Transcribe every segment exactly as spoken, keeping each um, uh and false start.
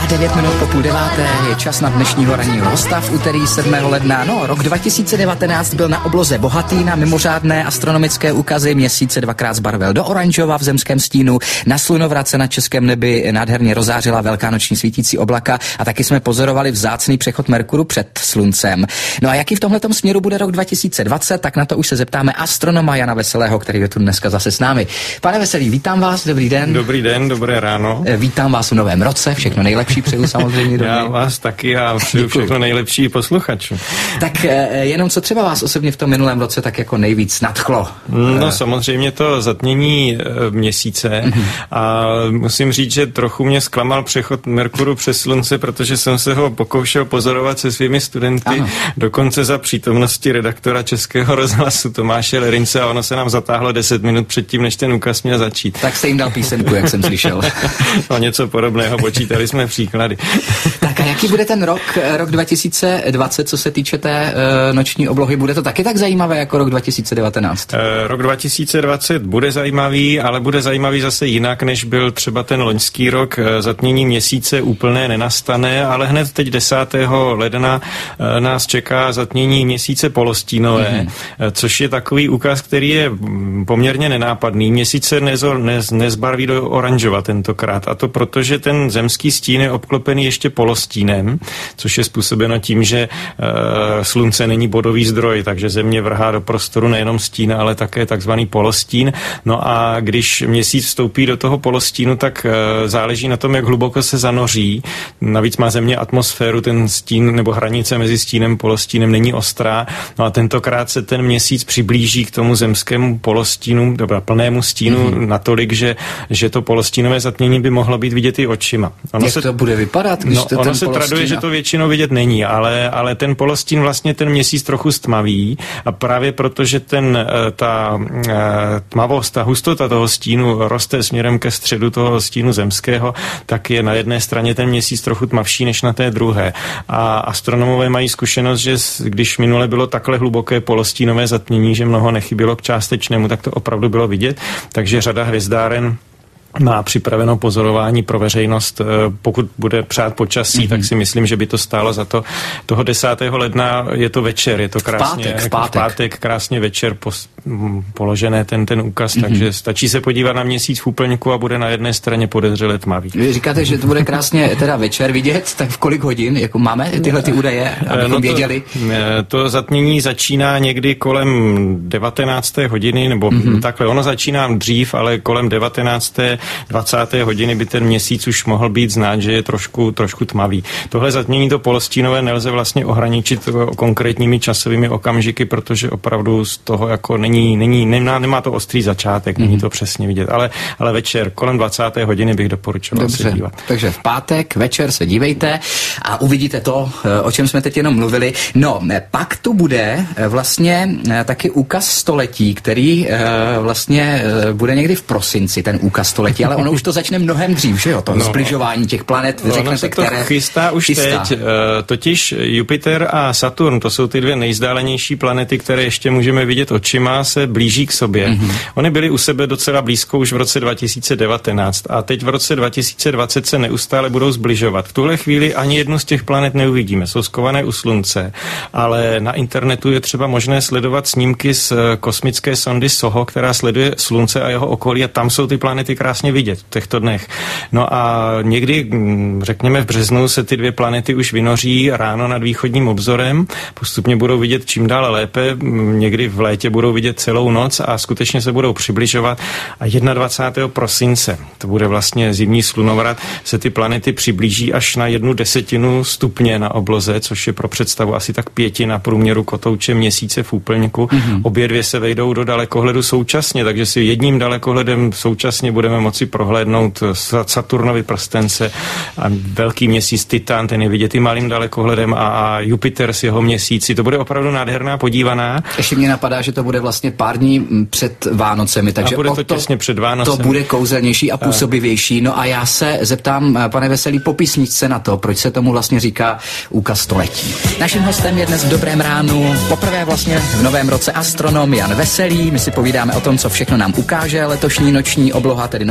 devět minut po půl deváté je čas na dnešního ranního hosta v úterý sedmého ledna. No, rok dva tisíce devatenáct byl na obloze bohatý na mimořádné astronomické úkazy. Měsíce dvakrát zbarvil do oranžova v zemském stínu. Na slunovratce na českém nebi nádherně rozářila velká noční svítící oblaka a taky jsme pozorovali vzácný přechod Merkuru před sluncem. No a jaký v tomhletom směru bude rok dva tisíce dvacet, tak na to už se zeptáme astronoma Jana Veselého, který je tu dneska zase s námi. Pane Veselý, vítám vás, dobrý den. Dobrý den, dobré ráno. Vítám vás v novém roce, všechno nejlepší přeju samozřejmě. Já vás taky a přeju všechno nejlepší posluchačů. Tak jenom co třeba vás osobně v tom minulém roce tak jako nejvíc nadchlo? No samozřejmě to zatmění měsíce mm-hmm. a musím říct, že trochu mě zklamal přechod Merkuru přes slunce, protože jsem se ho pokoušel pozorovat se svými studenty, ano. Dokonce za přítomnosti redaktora Českého rozhlasu Tomáše Lerince a ono se nám zatáhlo deset minut předtím, než ten úkaz měl začít. Tak jste jim dal písemku, jak jsem slyšel. No něco podobného, počítali jsme příklady. Tak a jaký bude ten rok, rok dva tisíce dvacet, co se týče té uh, noční oblohy? Bude to taky tak zajímavé jako rok dva tisíce devatenáct? Uh, rok dva tisíce dvacet bude zajímavý, ale bude zajímavý zase jinak, než byl třeba ten loňský rok. Zatmění měsíce úplné nenastane, ale hned teď desátého ledna uh, nás čeká zatmění měsíce polostínové, mm-hmm. uh, což je takový úkaz, který je poměrně nenápadný. Měsíce nezo, nez, nezbarví do oranžova tentokrát, a to proto, že ten zemský stín je obklopený ještě polostínem, což je způsobeno tím, že e, slunce není bodový zdroj, takže země vrhá do prostoru nejenom stín, ale také takzvaný polostín. No a když měsíc vstoupí do toho polostínu, tak e, záleží na tom, jak hluboko se zanoří. Navíc má země atmosféru, ten stín nebo hranice mezi stínem a polostínem není ostrá. No a tentokrát se ten měsíc přiblíží k tomu zemskému polostínu, dobra, plnému stínu mm-hmm. natolik, že, že to polostínové zatmění by mohlo být vidět i očima. Ono jak se, to bude vypadat, když no, to ono ten se polostín traduje, že to většinou vidět není, ale, ale ten polostín vlastně ten měsíc trochu stmaví a právě protože ten, ta tmavost, ta hustota toho stínu roste směrem ke středu toho stínu zemského, tak je na jedné straně ten měsíc trochu tmavší než na té druhé. A astronomové mají zkušenost, že když minule bylo takhle hluboké polostínové zatmění, že mnoho nechybělo k částečnému, tak to opravdu bylo vidět, takže řada hvězdáren má připraveno pozorování pro veřejnost. Pokud bude přát počasí, mm-hmm. tak si myslím, že by to stálo za to. Toho desátého ledna je to večer, je to krásně, v pátek, v pátek. V pátek krásně večer pos, položené ten, ten úkaz, mm-hmm. takže stačí se podívat na měsíc v úplňku a bude na jedné straně podezřele tmavý. Vy říkáte, že to bude krásně teda večer vidět, tak v kolik hodin? Jako máme tyhle ty údaje, abychom no to, věděli? To zatmění začíná někdy kolem devatenácté hodiny, nebo mm-hmm. takhle, ono začíná dřív, ale kolem devatenácté dvacáté hodiny by ten měsíc už mohl být znát, že je trošku, trošku tmavý. Tohle zatmění to polostínové nelze vlastně ohraničit konkrétními časovými okamžiky, protože opravdu z toho jako není, není nemá, nemá to ostrý začátek, mm-hmm. není to přesně vidět, ale, ale večer kolem dvacáté hodiny bych doporučoval Dobře, se dívat. Takže v pátek večer se dívejte a uvidíte to, o čem jsme teď jenom mluvili. No, pak tu bude vlastně taky úkaz století, který vlastně bude někdy v prosinci, ten úkaz století, ale ono už to začne mnohem dřív, že jo, to no, zbližování těch planet, no, řeknete, se to které... chystá už chystá. teď, totiž Jupiter a Saturn, to jsou ty dvě nejzdálenější planety, které ještě můžeme vidět očima, se blíží k sobě. Mm-hmm. Ony byly u sebe docela blízko už v roce dva tisíce devatenáct a teď v roce dva tisíce dvacet se neustále budou zbližovat. V tuhle chvíli ani jednu z těch planet neuvidíme, jsou skované u Slunce, ale na internetu je třeba možné sledovat snímky z kosmické sondy SOHO, která sleduje Slunce a jeho okolí a tam jsou ty planety krásně vidět v těchto dnech. No a někdy, řekněme v březnu, se ty dvě planety už vynoří ráno nad východním obzorem, postupně budou vidět čím dál lépe, někdy v létě budou vidět celou noc a skutečně se budou přibližovat a dvacátého prvního prosince, to bude vlastně zimní slunovrat, se ty planety přiblíží až na jednu desetinu stupně na obloze, což je pro představu asi tak pětina průměru kotouče měsíce v úplňku. Mm-hmm. Obě dvě se vejdou do dalekohledu současně, takže si jedním dalekohledem současně budeme moci prohlédnout Saturnovi prstence a velký měsíc Titan, ten je vidět i malým dalekohledem a, a Jupiter s jeho měsíci. To bude opravdu nádherná podívaná. Ještě mě napadá, že to bude vlastně pár dní před Vánocemi, takže a bude to, to těsně před Vánocemi. To bude kouzelnější a působivější. No a já se zeptám, pane Veselý, po písničce na to, proč se tomu vlastně říká úkaz století. Naším hostem je dnes v Dobrém ránu poprvé vlastně v novém roce astronom Jan Veselý. My si povídáme o tom, co všechno nám ukáže letošní noční obloha, tedy noční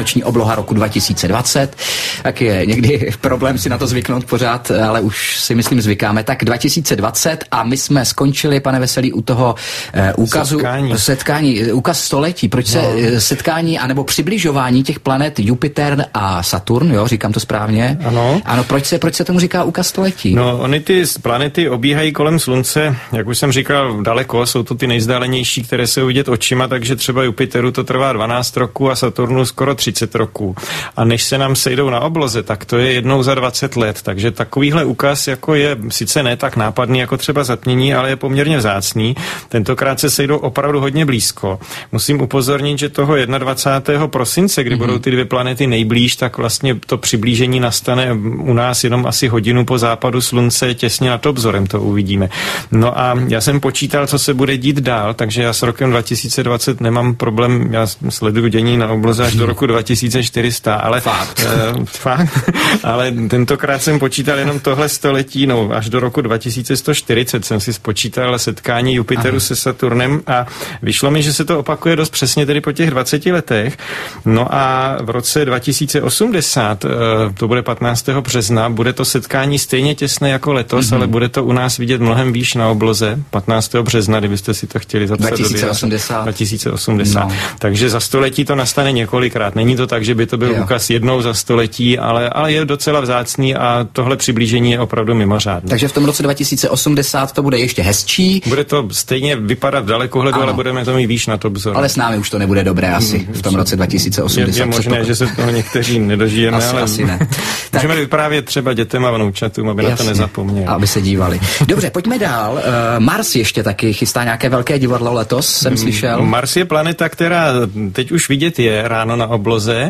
sluneční obloha roku dva tisíce dvacet. Tak je někdy problém si na to zvyknout pořád, ale už si myslím zvykáme. Tak dva tisíce dvacet a my jsme skončili, pane Veselý, u toho uh, úkazu. Setkání. setkání. Úkaz století. Proč no. se setkání anebo přibližování těch planet Jupiter a Saturn, jo, říkám to správně? Ano. Ano, proč se, proč se tomu říká úkaz století? No, oni ty planety obíhají kolem Slunce, jak už jsem říkal, daleko, jsou to ty nejzdálenější, které se uvidět očima, takže třeba Jupiteru to trvá dvanáct roků a Saturnu skoro třicet roků. A než se nám sejdou na obloze, tak to je jednou za dvacet let, takže takovýhle úkaz jako je sice ne tak nápadný jako třeba zatmění, ale je poměrně vzácný. Tentokrát se sejdou opravdu hodně blízko. Musím upozornit, že toho dvacátého prvního prosince, kdy mm-hmm. budou ty dvě planety nejblíž, tak vlastně to přiblížení nastane u nás jenom asi hodinu po západu slunce, těsně nad obzorem to uvidíme. No a já jsem počítal, co se bude dít dál, takže já s rokem dva tisíce dvacet nemám problém, já sleduju dění na obloze až do roku dva tisíce čtyři sta, ale fakt. Uh, fakt, ale tentokrát jsem počítal jenom tohle století, no až do roku dva tisíce sto čtyřicet jsem si spočítal setkání Jupiteru Aha. se Saturnem a vyšlo mi, že se to opakuje dost přesně tedy po těch dvaceti letech. No a v roce dva tisíce osmdesát, to bude patnáctého března, bude to setkání stejně těsné jako letos, mm-hmm. ale bude to u nás vidět mnohem výš na obloze, patnáctého března, kdybyste si to chtěli zapsat. dva tisíce osmdesát. dva tisíce osmdesát. No. Takže za století to nastane několikrát. Není to tak, že by to byl jo. úkaz jednou za století, ale, ale je docela vzácný a tohle přiblížení je opravdu mimořádné. Takže v tom roce dva tisíce osmdesát to bude ještě hezčí. Bude to stejně vypadat dalekohledu, ale budeme to mít výš na to obzor. Ale s námi už to nebude dobré asi hmm, v tom roce dva tisíce osmdesát. Je, je možné, že se toho někteří nedožijeme, asi, ale asi ne. Můžeme tak vyprávět třeba dětem a vnoučatům, aby jasně, na to nezapomněli. Aby se dívali. Dobře, pojďme dál. Uh, Mars ještě taky chystá nějaké velké divadlo letos, jsem slyšel. Mars je planeta, která teď už vidět je ráno na obloze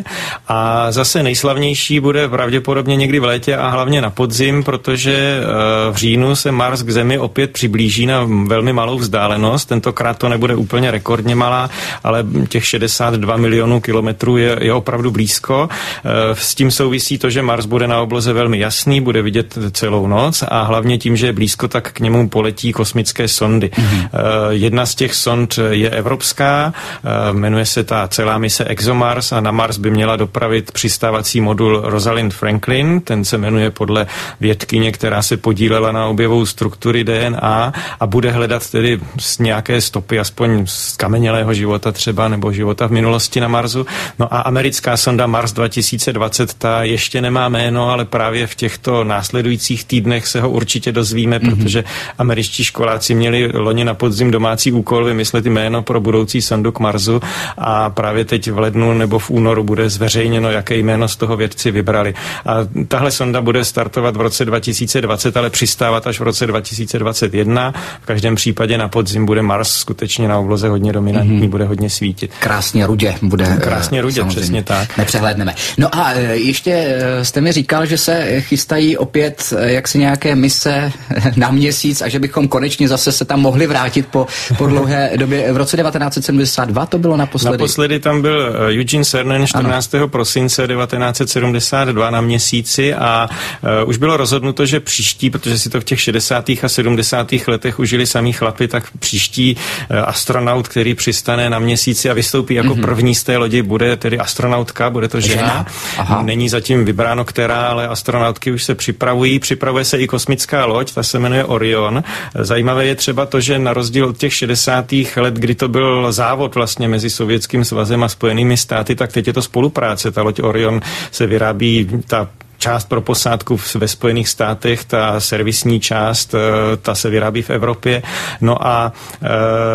a zase nejslavnější bude pravděpodobně někdy v létě a hlavně na podzim, protože uh, v říjnu se Mars k Zemi opět přiblíží na velmi malou vzdálenost. Tentokrát to nebude úplně rekordně malá, ale těch šedesát dva milionů kilometrů je, je opravdu blízko. Uh, s tím souvisí to, že Mars bude na obloze velmi jasný, bude vidět celou noc a hlavně tím, že je blízko, tak k němu poletí kosmické sondy. Mm-hmm. Uh, jedna z těch sond je evropská, uh, jmenuje se ta celá mise ExoMars a na Mars by měla dopravit přistávací modul Rosalind Franklin, ten se jmenuje podle vědkyně, která se podílela na objevu struktury D N A a bude hledat tedy nějaké stopy, aspoň z kamenělého života třeba, nebo života v minulosti na Marsu. No a americká sonda Mars dva tisíce dvacet, ta ještě nemá jméno, ale právě v těchto následujících týdnech se ho určitě dozvíme, mm-hmm. protože američtí školáci měli loni na podzim domácí úkol vymyslet jméno pro budoucí sondu k Marsu a právě teď v lednu nebo v únoru bude zveřejněno, jaké jméno z toho vědci vybrali. A tahle sonda bude startovat v roce dva tisíce dvacet, ale přistávat až v roce dva tisíce dvacet jedna. V každém případě na podzim bude Mars skutečně na obloze hodně dominantní, mm-hmm. bude hodně svítit. Krásně rudě bude. Krásně rudě, samozřejmě. Přesně tak. Nepřehlédneme. No a ještě jste mi říkal, že se chystají opět jaksi nějaké mise na měsíc a že bychom konečně zase se tam mohli vrátit po, po dlouhé době. V roce devatenáct set sedmdesát dva to bylo naposledy. Naposledy tam byl Eugene Cernan čtrnáctého prosince devatenáct set sedmdesát dva na měsíci a uh, už bylo rozhodnuto, že příští, protože si to v těch šedesátých a sedmdesátých letech užili samý chlapi, tak příští uh, astronaut, který přistane na měsíci a vystoupí jako mm-hmm. první z té lodi, bude tedy astronautka, bude to žena. žena. Není zatím vybráno která, ale astronautky už se připravují. Připravuje se i kosmická loď, ta se jmenuje Orion. Zajímavé je třeba to, že na rozdíl od těch šedesátých let, kdy to byl závod vlastně mezi Sovětským svazem a Spojenými státy, tak teď je to spolupráce. Ta loď Orion se vyrábí, ta část pro posádku ve Spojených státech, ta servisní část, ta se vyrábí v Evropě. No a e,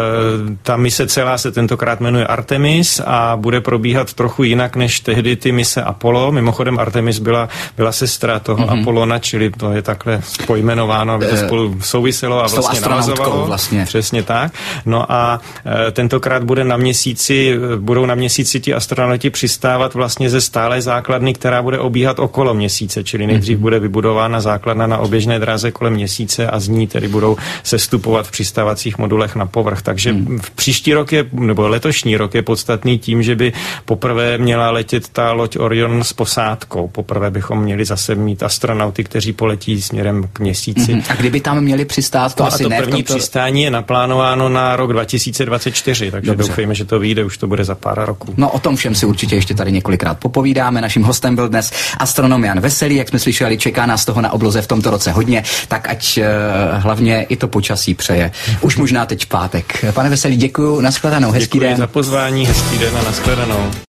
ta mise celá se tentokrát jmenuje Artemis a bude probíhat trochu jinak než tehdy ty mise Apollo. Mimochodem Artemis byla, byla sestra toho mm-hmm. Apollona, čili to je takhle pojmenováno, aby to spolu souviselo a vlastně navazovalo. Vlastně. Přesně tak. No a e, tentokrát bude na měsíci, budou na měsíci ti astronauti přistávat vlastně ze stálé základny, která bude obíhat okolo měsíce. Měsíce, čili nejdřív bude vybudována základna na oběžné dráze kolem Měsíce a z ní tedy budou sestupovat v přistávacích modulech na povrch. Takže v příští rok je, nebo letošní rok je podstatný tím, že by poprvé měla letět ta loď Orion s posádkou. Poprvé bychom měli zase mít astronauty, kteří poletí směrem k Měsíci. Mm-hmm. A kdyby tam měli přistát, to no asi a to ne. první tomto... přistání je naplánováno na rok dva tisíce dvacet čtyři, takže Dobře. doufejme, že to vyjde, už to bude za pár roků. No o tom všem si určitě ještě tady několikrát popovídáme. Naším hostem byl dnes astronom Jan Veselý, jak jsme slyšeli, čeká nás toho na obloze v tomto roce hodně, tak ať uh, hlavně i to počasí přeje. Už možná teď pátek. Pane Veselý, děkuju, nashledanou, hezký Děkuji den. za pozvání, hezký den a nashledanou.